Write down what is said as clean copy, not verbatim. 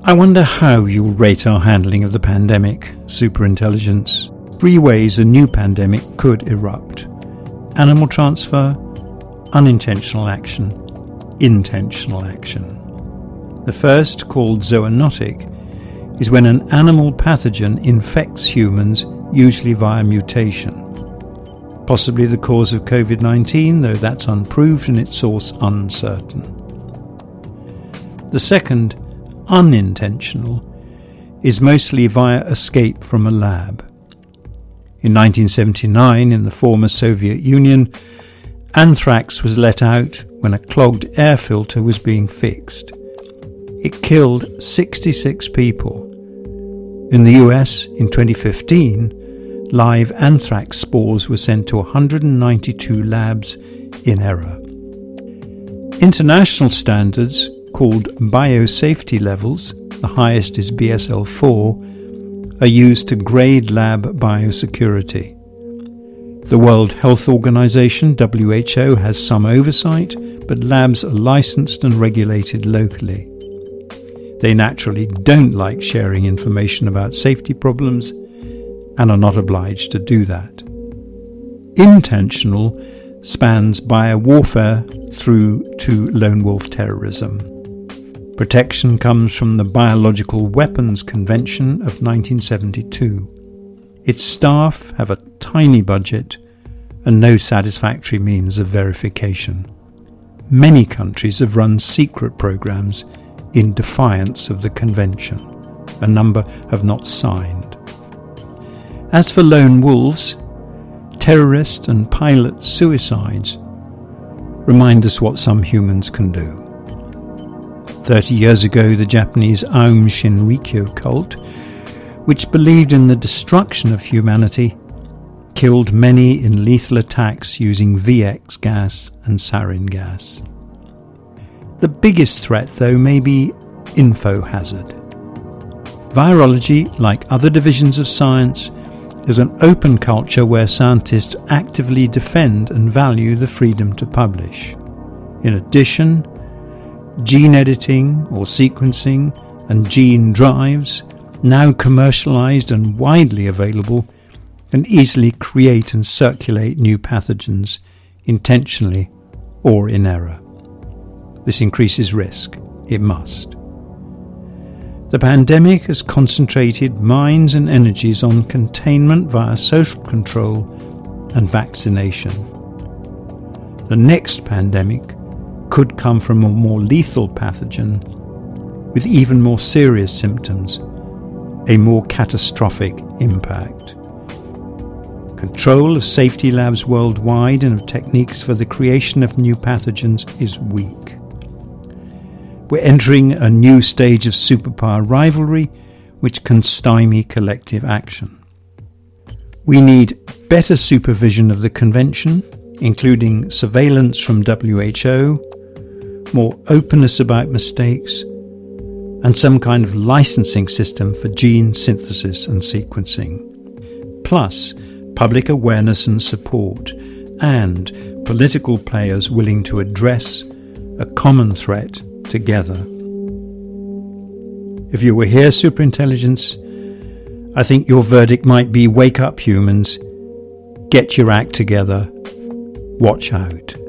I wonder how you'll rate our handling of the pandemic, superintelligence. 3 ways a new pandemic could erupt: animal transfer, unintentional action, intentional action. The first, called zoonotic, is when an animal pathogen infects humans, usually via mutation. Possibly the cause of COVID-19, though that's unproved and its source uncertain. The second, unintentional, is mostly via escape from a lab. In 1979, in the former Soviet Union, anthrax was let out when a clogged air filter was being fixed. It killed 66 people. In the US, in 2015, live anthrax spores were sent to 192 labs in error. International standards, called biosafety levels, the highest is BSL-4, are used to grade lab biosecurity. The World Health Organization, WHO, has some oversight, but labs are licensed and regulated locally. They naturally don't like sharing information about safety problems and are not obliged to do that. Intentional spans biowarfare through to lone wolf terrorism. Protection comes from the Biological Weapons Convention of 1972. Its staff have a tiny budget and no satisfactory means of verification. Many countries have run secret programs in defiance of the convention. A number have not signed. As for lone wolves, terrorist and pilot suicides remind us what some humans can do. 30 years ago, the Japanese Aum Shinrikyo cult, which believed in the destruction of humanity, killed many in lethal attacks using VX gas and sarin gas. The biggest threat, though, may be info hazard. Virology, like other divisions of science, is an open culture where scientists actively defend and value the freedom to publish. In addition, gene editing or sequencing and gene drives, now commercialized and widely available, can easily create and circulate new pathogens intentionally or in error. This increases risk. It must. The pandemic has concentrated minds and energies on containment via social control and vaccination. The next pandemic could come from a more lethal pathogen with even more serious symptoms, a more catastrophic impact. Control of safety labs worldwide and of techniques for the creation of new pathogens is weak. We're entering a new stage of superpower rivalry which can stymie collective action. We need better supervision of the convention, including surveillance from WHO, more openness about mistakes, and some kind of licensing system for gene synthesis and sequencing. Plus, public awareness and support, and political players willing to address a common threat together. If you were here, superintelligence, I think your verdict might be: wake up, humans, get your act together, watch out.